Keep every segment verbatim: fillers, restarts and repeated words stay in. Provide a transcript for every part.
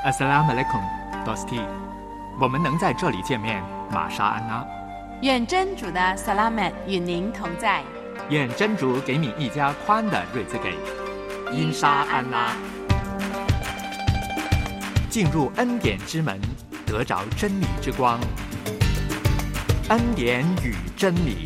Assalamu alaikum, Dosti。我们能在这里见面，玛莎安拉。 愿真主的萨拉曼与您同在。 愿真主给你一家宽的日子给。因沙安拉。进入恩典之门，得着真理之光。恩典与真理。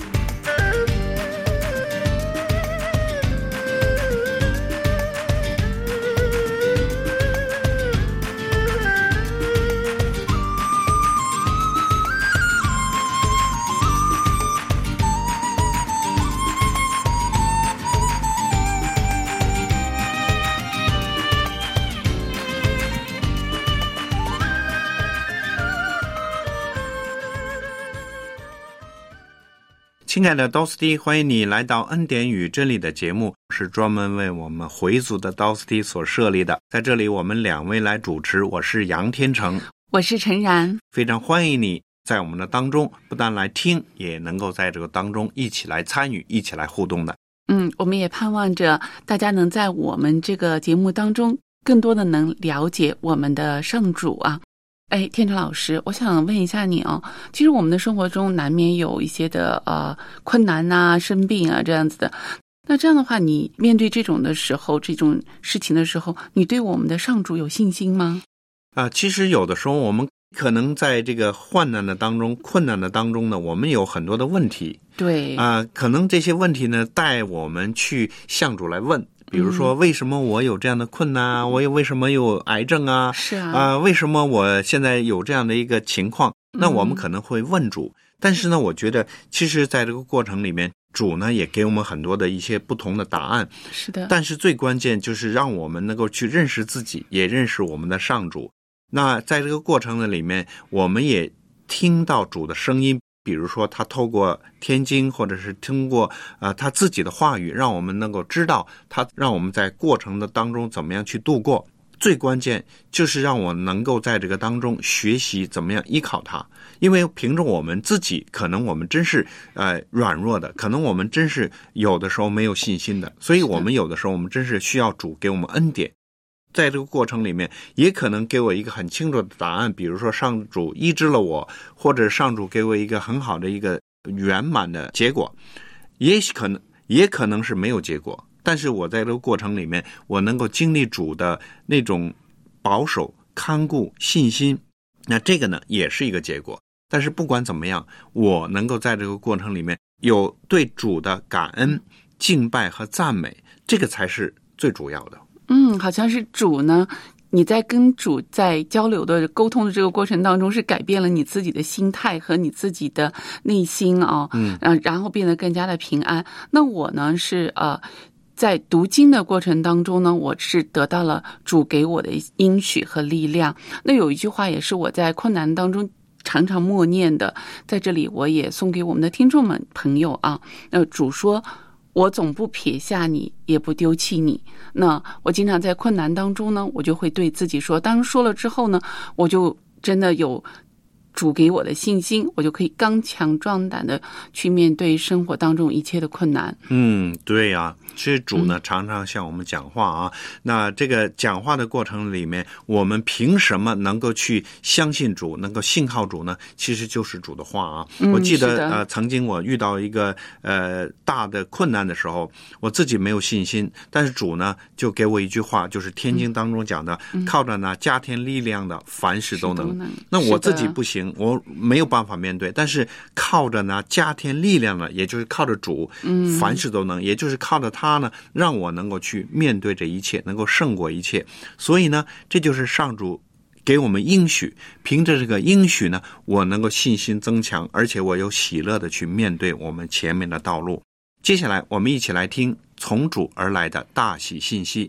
亲爱的 Dosti， 欢迎你来到恩典与真理的节目，是专门为我们回族的 Dosti 所设立的。在这里我们两位来主持，我是杨天成， 我是陈然。 非常欢迎你在我们的当中，不但来听，也能够在这个当中一起来参与，一起来互动的。 嗯，我们也盼望着大家能在我们这个节目当中更多的能了解我们的圣主啊。哎，天成老师，我想问一下你哦，其实我们的生活中难免有一些的呃困难啊、生病啊这样子的。那这样的话，你面对这种的时候，这种事情的时候，你对我们的上主有信心吗？ 啊、呃，其实有的时候我们可能在这个患难的当中、困难的当中呢，我们有很多的问题。 对啊、呃，可能这些问题呢，带我们去向主来问。比如说，为什么我有这样的困难啊？嗯、我有为什么有癌症啊？ 是啊， 啊、呃，为什么我现在有这样的一个情况？那我们可能会问主，嗯、但是呢，我觉得其实在这个过程里面，主呢也给我们很多的一些不同的答案。 是的， 但是最关键就是让我们能够去认识自己，也认识我们的上主。那在这个过程的里面，我们也听到主的声音。比如说他透过天经，或者是通过呃他自己的话语，让我们能够知道他让我们在过程的当中怎么样去度过。最关键就是让我能够在这个当中学习怎么样依靠他，因为凭着我们自己，可能我们真是呃软弱的，可能我们真是有的时候没有信心的，所以我们有的时候我们真是需要主给我们恩典。在这个过程里面，也可能给我一个很清楚的答案，比如说上主医治了我，或者上主给我一个很好的一个圆满的结果，也可能也可能是没有结果，但是我在这个过程里面，我能够经历主的那种保守、看顾、信心，那这个呢也是一个结果。但是不管怎么样，我能够在这个过程里面有对主的感恩、敬拜和赞美，这个才是最主要的。 嗯，好像是主呢，你在跟主在交流的沟通的这个过程当中，是改变了你自己的心态和你自己的内心啊、哦，嗯，然后变得更加的平安。那我呢是呃，在读经的过程当中呢，我是得到了主给我的应许和力量。那有一句话也是我在困难当中常常默念的，在这里我也送给我们的听众们朋友啊。那主说，我总不撇下你，也不丢弃你。那我经常在困难当中呢，我就会对自己说，当说了之后呢，我就真的有主给我的信心，我就可以刚强壮胆的去面对生活当中一切的困难。 嗯，对啊，其实主呢、嗯、常常向我们讲话啊。那这个讲话的过程里面，我们凭什么能够去相信主，能够信靠主呢？其实就是主的话啊。嗯、我记得呃，曾经我遇到一个呃大的困难的时候，我自己没有信心，但是主呢就给我一句话，就是天经当中讲的，嗯、靠着呢加添力量的，凡事都能。能那我自己不行。我没有办法面对，但是靠着呢加添力量呢，也就是靠着主，嗯，凡事都能，也就是靠着他呢，让我能够去面对这一切，能够胜过一切。所以呢，这就是上主给我们应许，凭着这个应许呢，我能够信心增强，而且我有喜乐的去面对我们前面的道路。接下来我们一起来听从主而来的大喜信息。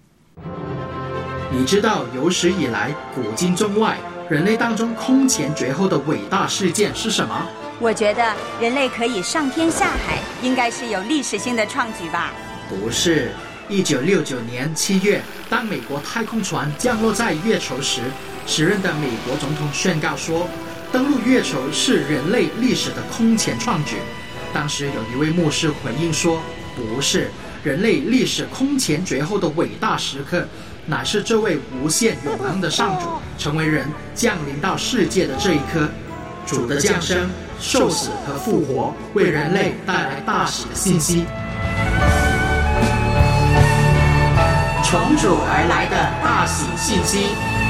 你知道有史以来古今中外人类当中空前绝后的伟大事件是什么？ 我觉得人类可以上天下海，应该是有历史性的创举吧？ 不是，一九六九年七月，当美国太空船降落在月球时，时任的美国总统宣告说，登陆月球是人类历史的空前创举。当时有一位牧师回应说，不是， 人类历史空前绝后的伟大时刻，乃是这位无限永恒的上主成为人降临到世界的这一刻。主的降生、受死和复活，为人类带来大喜的信息。从主而来的大喜信息。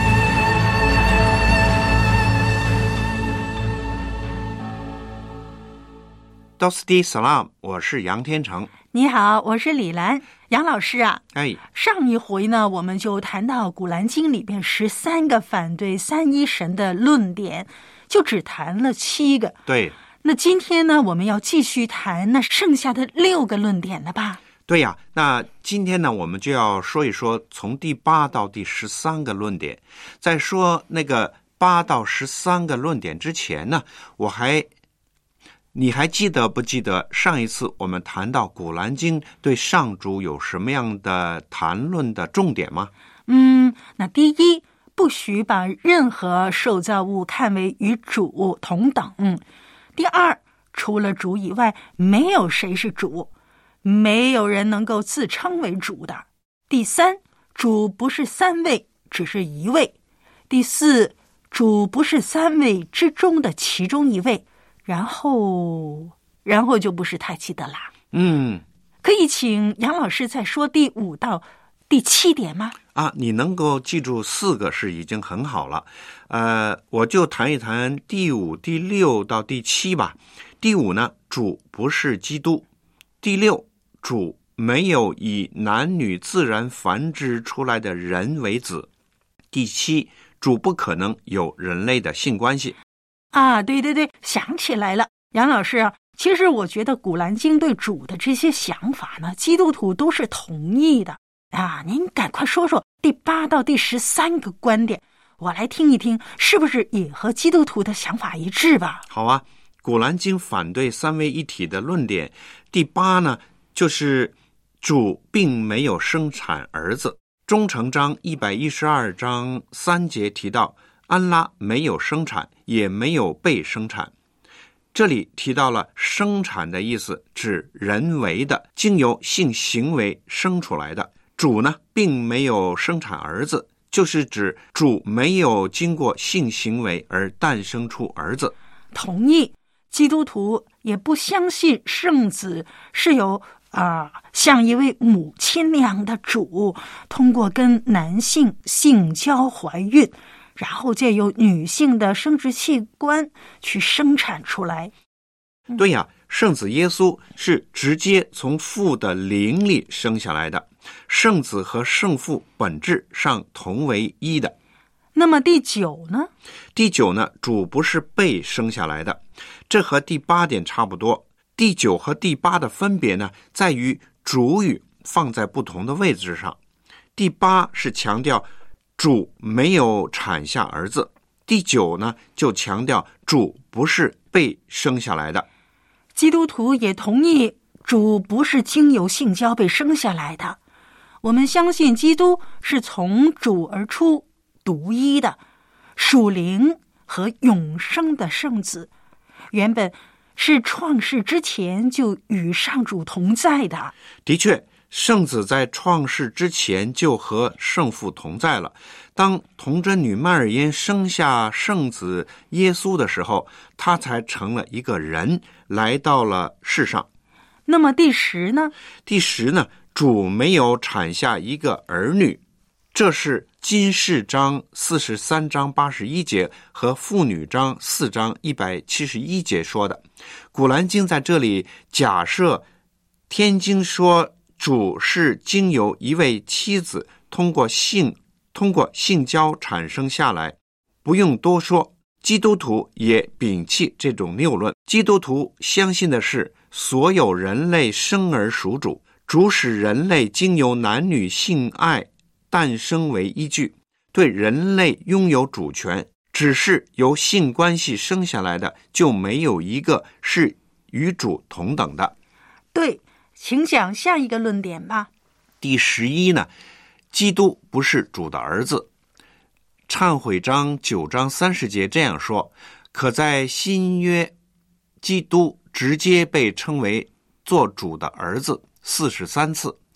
Dosti Salam， 我是杨天成。 你好，我是李兰。杨老师啊， 哎， 上一回呢，我们就谈到《古兰经》里边十三个反对三一神的论点，就只谈了七个。 对。 那今天呢，我们要继续谈那剩下的六个论点了吧？ 对呀，那今天呢，我们就要说一说从第八到第十三个论点。在说那个八到十三个论点之前呢，我还。你还记得不记得上一次我们谈到《古兰经》对上主有什么样的谈论的重点吗？ 嗯，那第一，不许把任何受造物看为与主同等。第二，除了主以外，没有谁是主，没有人能够自称为主的。第三，主不是三位，只是一位。第四，主不是三位之中的其中一位。然后，然后就不是太记得啦。 嗯， 可以请杨老师再说第五到第七点吗？ 啊，你能够记住四个是已经很好了。呃，我就谈一谈第五、第六到第七吧。第五呢，主不是基督；第六，主没有以男女自然繁殖出来的人为子；第七，主不可能有人类的性关系。 啊，对对对，想起来了，杨老师啊，其实我觉得《古兰经》对主的这些想法呢，基督徒都是同意的啊。您赶快说说第八到第十三个观点，我来听一听，是不是也和基督徒的想法一致吧？ 好啊，《古兰经》反对三位一体的论点，第八呢，就是主并没有生产儿子。忠诚章一百一十二章三节提到，安拉没有生产，也没有被生产。这里提到了生产的意思，指人为的，经由性行为生出来的。主呢，并没有生产儿子，就是指主没有经过性行为而诞生出儿子。 同意，基督徒也不相信圣子是由啊，像一位母亲那样的主，通过跟男性性交怀孕，然后借由女性的生殖器官去生产出来。 对呀，圣子耶稣是直接从父的灵里生下来的，圣子和圣父本质上同为一的。 那么第九呢？ 第九呢，主不是被生下来的，这和第八点差不多。第九和第八的分别呢，在于主语放在不同的位置上。第八是强调主没有产下儿子，第九呢就强调主不是被生下来的。 基督徒也同意主不是经由性交被生下来的。我们相信基督是从主而出，独一的属灵和永生的圣子，原本是创世之前就与上主同在的。 的确，圣子在创世之前就和圣父同在了。当童贞女麦尔因生下圣子耶稣的时候，他才成了一个人，来到了世上。 那么第十呢？ 第十呢，主没有产下一个儿女，这是金氏章四十三章八十一节和妇女章四章一百七十一节说的。古兰经在这里假设天经说主是经由一位妻子通过性通过性交产生下来，不用多说，基督徒也摒弃这种谬论。基督徒相信的是所有人类生而属主，主使人类经由男女性爱诞生为依据，对人类拥有主权，只是由性关系生下来的，就没有一个是与主同等的。 对，请讲下一个论点吧。 第十一呢，基督不是主的儿子。忏悔章九章三十节这样说，可在新约，基督直接被称为做主的儿子四十三次。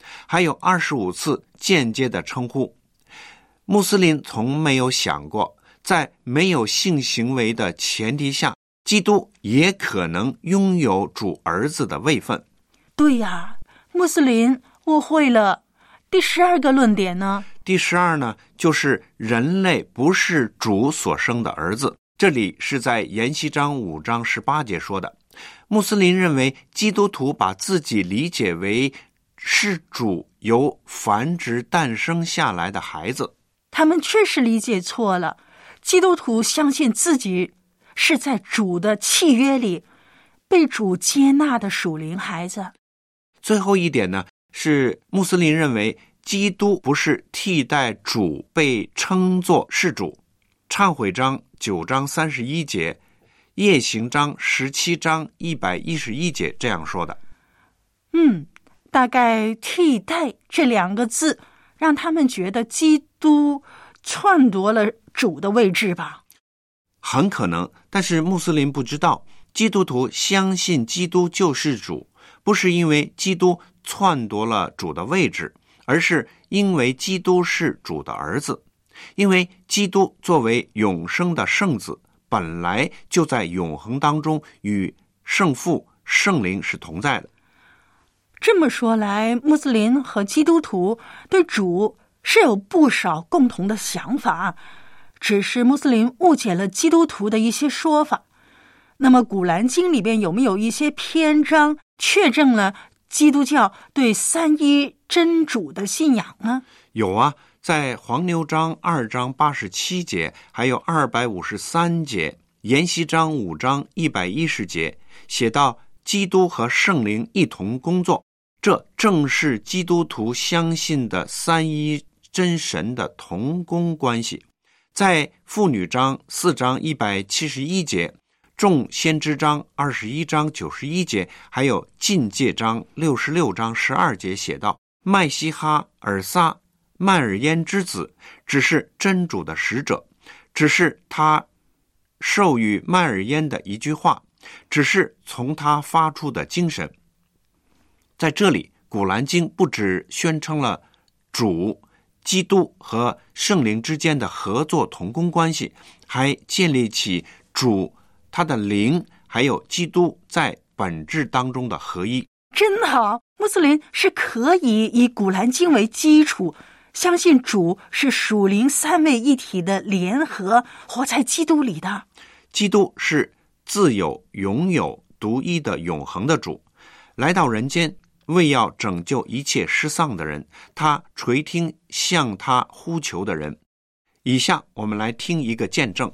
还有二十五次间接的称呼。穆斯林从没有想过，在没有性行为的前提下，基督也可能拥有主儿子的位分。 对呀，穆斯林误会了。第十二个论点呢？ 第十二呢，就是人类不是主所生的儿子。这里是在延禧章五章十八节说的。穆斯林认为基督徒把自己理解为是主由繁殖诞生下来的孩子。 他们确实理解错了。基督徒相信自己是在主的契约里被主接纳的属灵孩子。 最后一点呢，是穆斯林认为基督不是替代主被称作是主。忏悔章九章三十一节，夜行章十七章一百一十一节这样说的。 嗯，大概替代这两个字让他们觉得基督篡夺了主的位置吧。 很可能，但是穆斯林不知道，基督徒相信基督就是主，不是因为基督篡夺了主的位置，而是因为基督是主的儿子。因为基督作为永生的圣子，本来就在永恒当中与圣父、圣灵是同在的。 这么说来，穆斯林和基督徒对主是有不少共同的想法，只是穆斯林误解了基督徒的一些说法。那么古兰经里边有没有一些篇章确证了基督教对三一真主的信仰呢？ 有啊，在黄牛章二章八十七节，还有二百五十三节，延禧章五章一百一十节，写到基督和圣灵一同工作，这正是基督徒相信的三一真神的同工关系。在妇女章四章一百七十一节，众先知章二十一章九十一节，还有禁戒章六十六章十二节写道，麦西哈尔撒麦尔焉之子只是真主的使者，只是他授予麦尔焉的一句话，只是从他发出的精神。在这里，古兰经不只宣称了主、基督和圣灵之间的合作同工关系，还建立起主、他的灵还有基督在本质当中的合一。 真好，穆斯林是可以以古兰经为基础，相信主是属灵三位一体的联合，活在基督里的。 基督是自有、永有、独一的永恒的主，来到人间，为要拯救一切失丧的人，他垂听向他呼求的人。以下我们来听一个见证。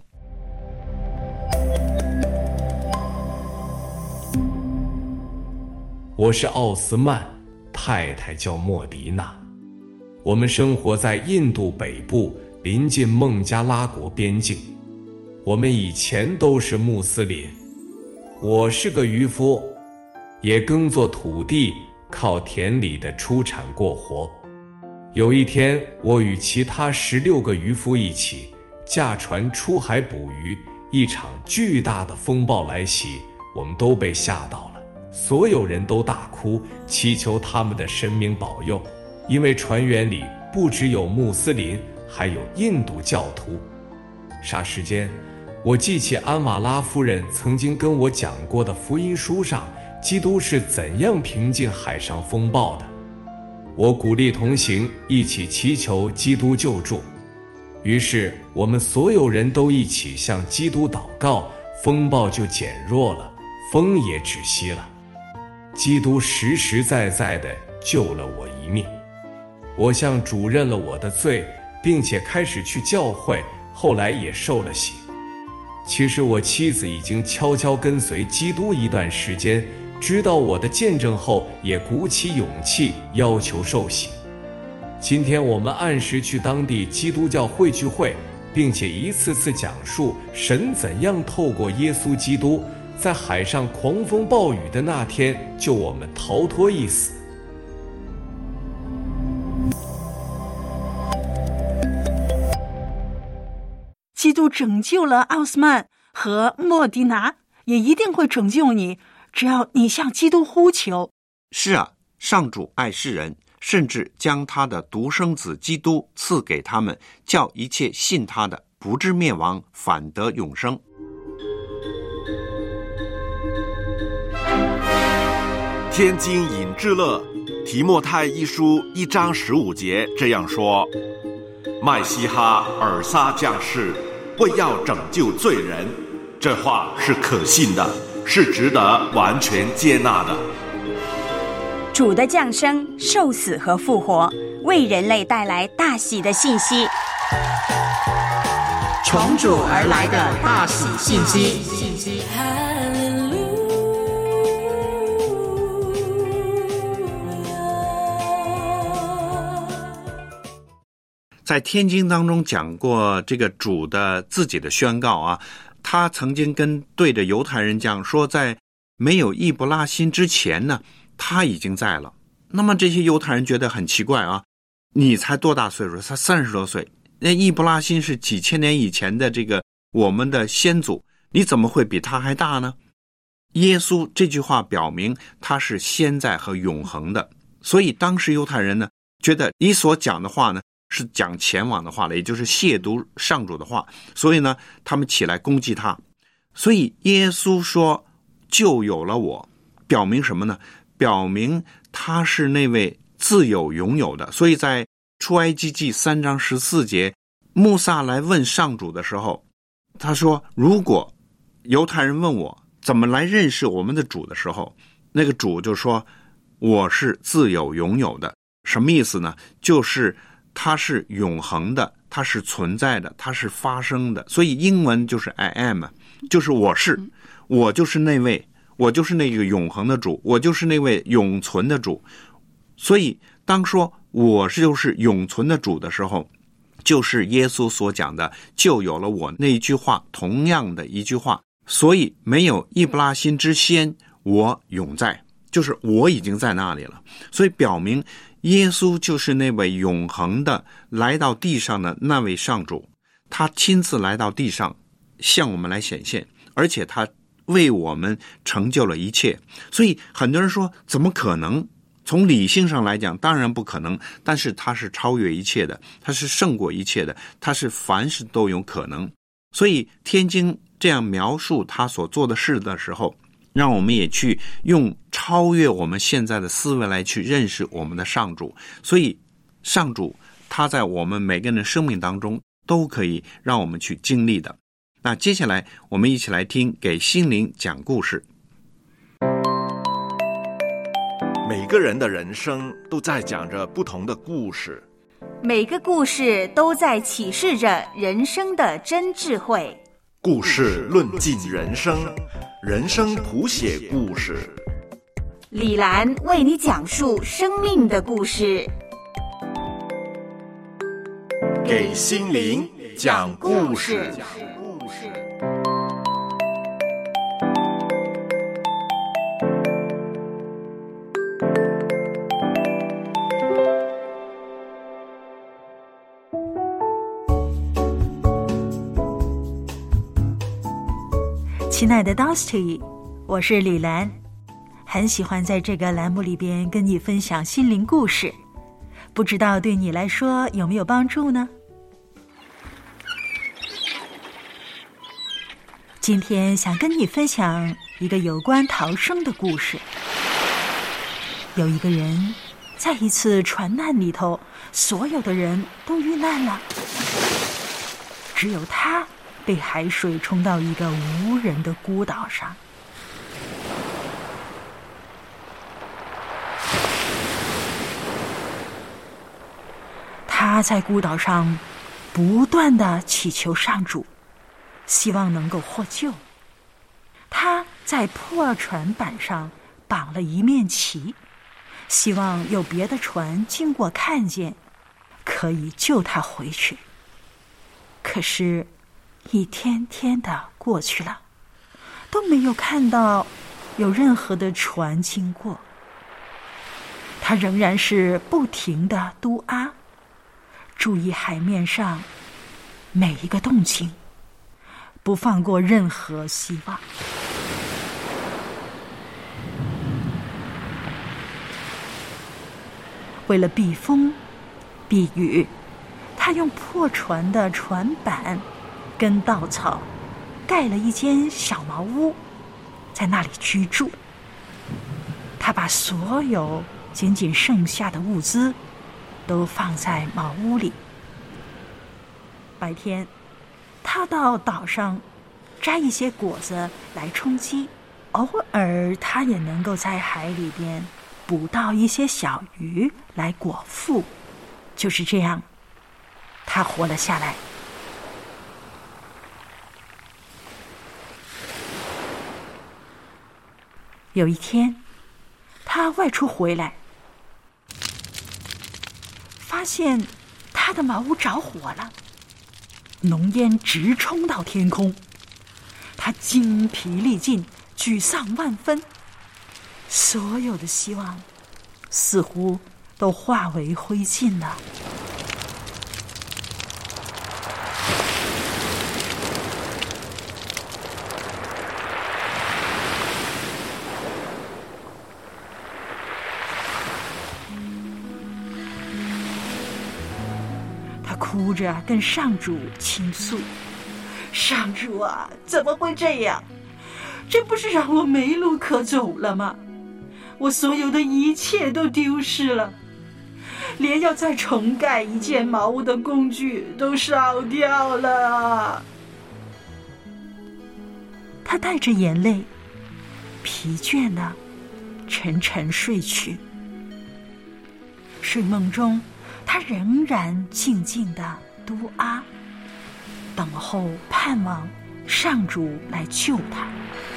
我是奥斯曼，太太叫莫迪娜。我们生活在印度北部，临近孟加拉国边境。我们以前都是穆斯林。我是个渔夫，也耕作土地，靠田里的出产过活。有一天，我与其他十六个渔夫一起驾船出海捕鱼，一场巨大的风暴来袭，我们都被吓到了。所有人都大哭，祈求他们的神明保佑，因为船员里不只有穆斯林，还有印度教徒。霎时间，我记起安瓦拉夫人曾经跟我讲过的福音书上，基督是怎样平静海上风暴的。我鼓励同行，一起祈求基督救助。于是我们所有人都一起向基督祷告，风暴就减弱了，风也止息了。基督实实在在地救了我一命。我向主认了我的罪，并且开始去教会，后来也受了洗。其实我妻子已经悄悄跟随基督一段时间，知道我的见证后，也鼓起勇气要求受洗。今天我们按时去当地基督教会聚会，并且一次次讲述神怎样透过耶稣基督在海上狂风暴雨的那天救我们逃脱一死。 基督拯救了奥斯曼和莫迪拿，也一定会拯救你，只要你向基督呼求。 是啊，上主爱世人， 甚至将他的独生子基督赐给他们，叫一切信他的不至灭亡，反得永生。 天津引致乐提莫太一书一章十五节这样说：麦西哈尔撒降世，为要拯救罪人。这话是可信的，是值得完全接纳的。 主的降生、受死和复活，为人类带来大喜的信息。 从主而来的大喜信息。 在天经当中讲过这个主的自己的宣告啊，他曾经跟对着犹太人讲说，在没有易伯拉欣之前呢，他已经在了。那么这些犹太人觉得很奇怪啊，你才多大岁数？才三十多岁，那易伯拉欣是几千年以前的这个我们的先祖，你怎么会比他还大呢？耶稣这句话表明他是现在和永恒的，所以当时犹太人呢觉得你所讲的话呢是讲前往的话了，也就是亵渎上主的话，所以呢他们起来攻击他。所以耶稣说就有了我，表明什么呢？表明他是那位自有永有的。所以在出埃及记三章十四节，穆萨来问上主的时候，他说如果犹太人问我怎么来认识我们的主的时候，那个主就说我是自有永有的。什么意思呢？就是它是永恒的，它是存在的，它是发生的。所以英文就是 I am， 就是我是，我就是那位，我就是那个永恒的主，我就是那位永存的主。所以当说我是就是永存的主的时候，就是耶稣所讲的就有了我那一句话，同样的一句话。所以没有易伯拉欣之先，我永在，就是我已经在那里了。所以表明耶稣就是那位永恒的来到地上的那位上主，他亲自来到地上向我们来显现，而且他为我们成就了一切。所以很多人说怎么可能？从理性上来讲当然不可能，但是他是超越一切的，他是胜过一切的，他是凡事都有可能。所以天经这样描述他所做的事的时候，让我们也去用超越我们现在的思维来去认识我们的上主。所以上主他在我们每个人的生命当中都可以让我们去经历的。那接下来我们一起来听给心灵讲故事。 每个人的人生都在讲着不同的故事， 每个故事都在启示着人生的真智慧。 故事论尽人生，人生谱写故事。 李兰为你讲述生命的故事， 给心灵讲故事。 亲爱的 Dusty， 我是李兰，很喜欢在这个栏目里边跟你分享心灵故事，不知道对你来说有没有帮助呢？今天想跟你分享一个有关逃生的故事。有一个人在一次船难里头，所有的人都遇难了，只有他被海水冲到一个无人的孤岛上。他在孤岛上不断地祈求上主，希望能够获救。他在破船板上绑了一面旗，希望有别的船经过看见，可以救他回去。可是一天天的过去了，都没有看到有任何的船经过。他仍然是不停的嘟啊，注意海面上每一个动静，不放过任何希望。 为了避风避雨，他用破船的船板跟稻草盖了一间小茅屋，在那里居住。他把所有仅仅剩下的物资都放在茅屋里。白天他到岛上摘一些果子来充饥，偶尔他也能够在海里边捕到一些小鱼来果腹。就是这样，他活了下来。有一天，他外出回来，发现他的茅屋着火了，浓烟直冲到天空。他精疲力尽，沮丧万分，所有的希望似乎都化为灰烬了。他哭着跟上主倾诉：上主啊，怎么会这样？这不是让我没路可走了吗？我所有的一切都丢失了，连要再重盖一间茅屋的工具都烧掉了。他带着眼泪，疲倦地沉沉睡去。睡梦中，他仍然静静地嘟啊，等候盼望上主来救他。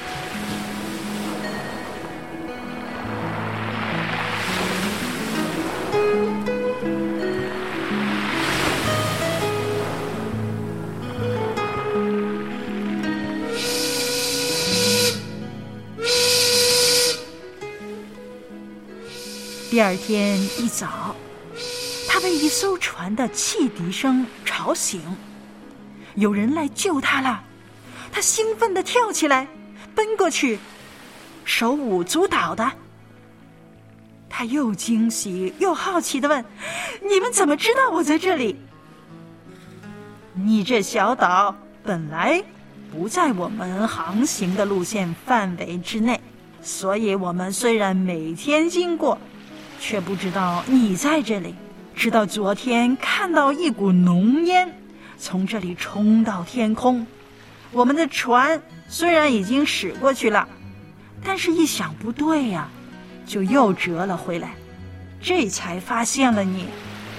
第二天一早，他被一艘船的汽笛声吵醒，有人来救他了。他兴奋地跳起来，奔过去，手舞足蹈的。他又惊喜又好奇地问：你们怎么知道我在这里？你这小岛本来不在我们航行的路线范围之内，所以我们虽然每天经过，却不知道你在这里。直到昨天看到一股浓烟从这里冲到天空，我们的船虽然已经驶过去了，但是一想不对呀、啊，就又折了回来，这才发现了你。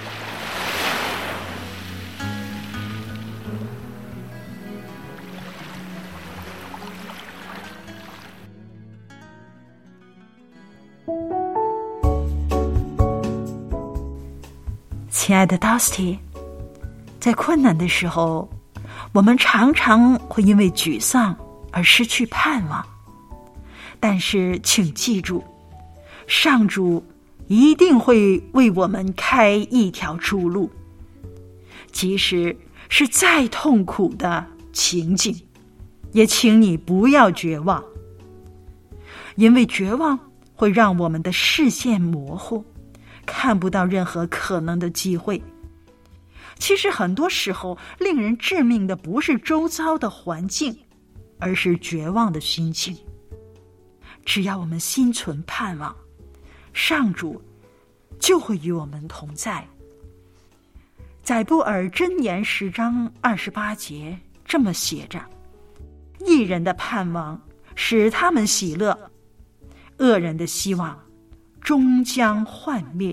亲爱的 Dusty， 在困难的时候，我们常常会因为沮丧而失去盼望。但是请记住，上主一定会为我们开一条出路，即使是再痛苦的情景，也请你不要绝望，因为绝望会让我们的视线模糊，看不到任何可能的机会。其实很多时候，令人致命的不是周遭的环境，而是绝望的心情。只要我们心存盼望，上主就会与我们同在。载布尔箴言十章二十八节这么写着：义人的盼望使他们喜乐，恶人的希望终将幻灭。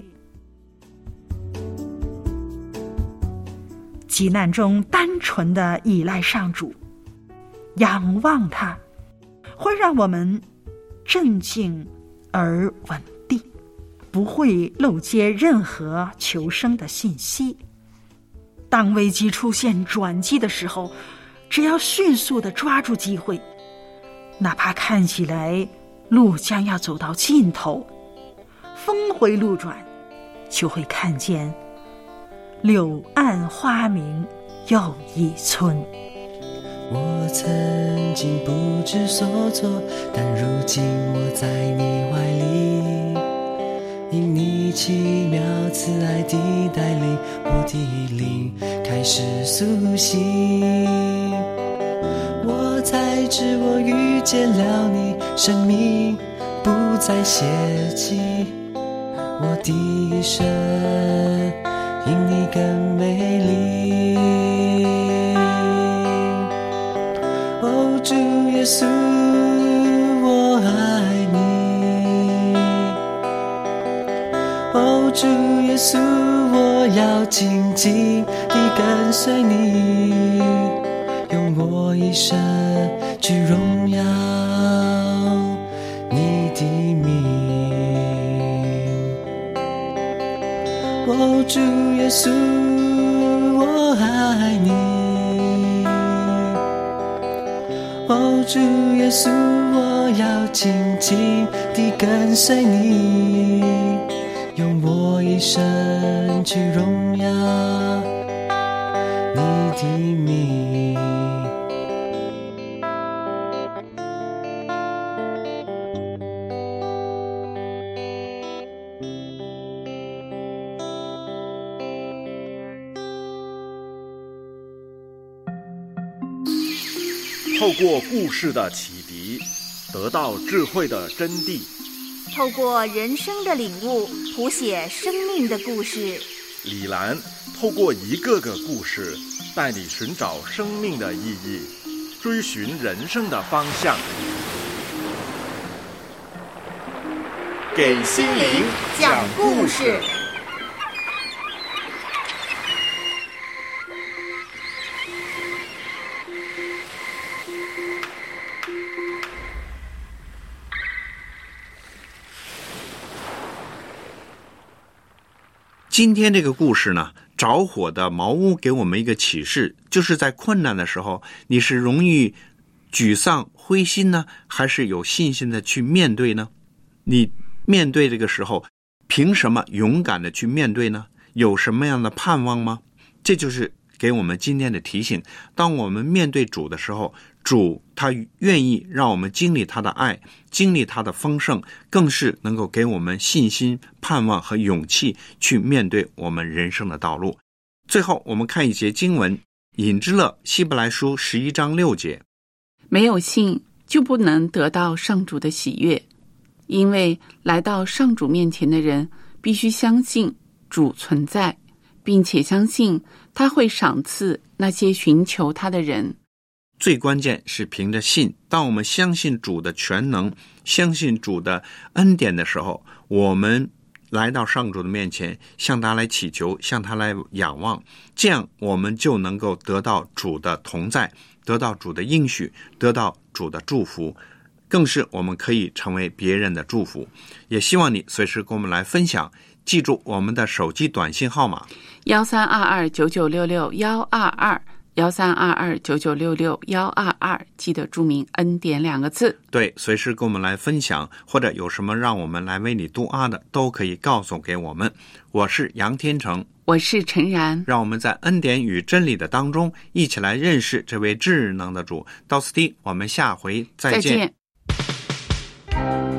急难中单纯的依赖上主，仰望他，会让我们镇静而稳定，不会漏接任何求生的信息。当危机出现转机的时候，只要迅速地抓住机会，哪怕看起来路将要走到尽头，峰回路转，就会看见柳暗花明又一村。 我曾经不知所措，但如今我在你怀里， 因你奇妙慈爱的带领，我的灵开始苏醒。我才知我遇见了你，生命不再泄气，我的一生因你更美丽。哦，主耶稣，我爱你。哦，主耶稣，我要紧紧地跟随你，用我一生去荣耀你的名。哦，主耶稣，我爱你。哦，主耶稣，我要紧紧地跟随你，用我一生去荣耀你的名。 透过故事的启迪，得到智慧的真谛； 透过人生的领悟，谱写生命的故事。 李兰透过一个个故事，带你寻找生命的意义，追寻人生的方向。 给心灵讲故事。 今天这个故事呢，着火的茅屋给我们一个启示，就是在困难的时候，你是容易沮丧灰心呢，还是有信心的去面对呢？你面对这个时候，凭什么勇敢的去面对呢？有什么样的盼望吗？这就是给我们今天的提醒。当我们面对主的时候，主他愿意让我们经历他的爱，经历他的丰盛，更是能够给我们信心、盼望和勇气去面对我们人生的道路。最后我们看一节经文，引之乐希伯来书十一章六节， 没有信就不能得到上主的喜悦，因为来到上主面前的人必须相信主存在，并且相信他会赏赐那些寻求他的人。 最关键是凭着信，当我们相信主的全能，相信主的恩典的时候，我们来到上主的面前，向他来祈求，向他来仰望，这样我们就能够得到主的同在，得到主的应许，得到主的祝福，更是我们可以成为别人的祝福。也希望你随时跟我们来分享，记住我们的手机短信号码幺三二二九九六六幺二二幺三二二九九六六幺二二，记得注明恩典两个字。 对，随时跟我们来分享，或者有什么让我们来为你读啊的，都可以告诉给我们。我是杨天成， 我是陈然， 让我们在恩典与真理的当中一起来认识这位至能的主。到此地，我们下回再见。 再见。